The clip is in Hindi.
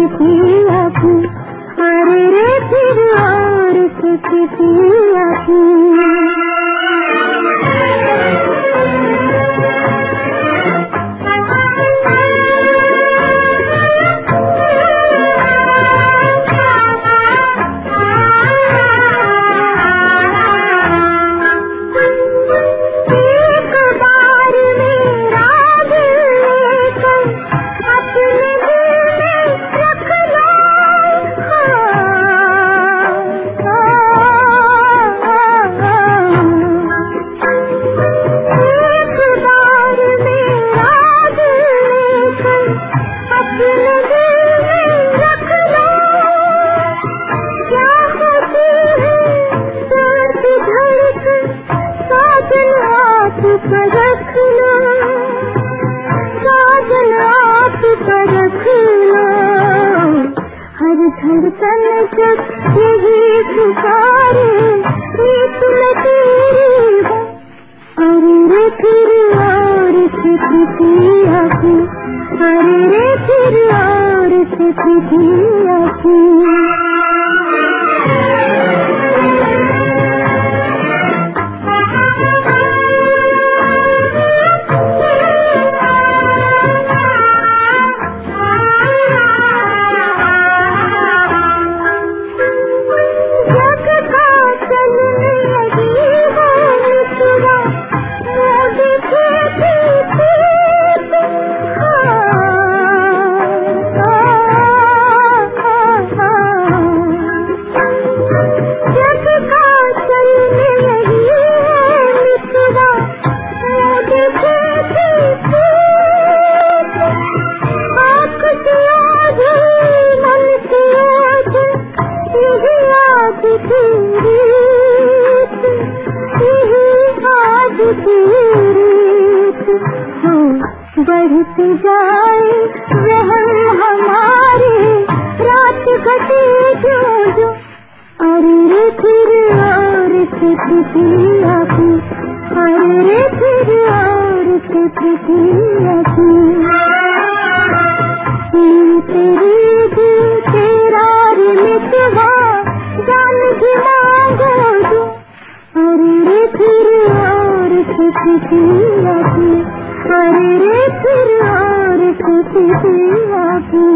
पिया की, अरे रे फिर और पिया की। हर धड़कन जब यही पुकारे, प्रीत में तेरी हो, अरे रे फिर और पिया की, अरे रे फिर और पिया की। बढ़ती जाए रहम हमारे, रात घटे जो जो, अरे रे फिर और पिया की, अरे रे फिर और पिया की। तेरी दिल तेरा मितवा, जान की मांगो जो, अरे रे फिर और पिया की, अरे रे फिर और पिया की।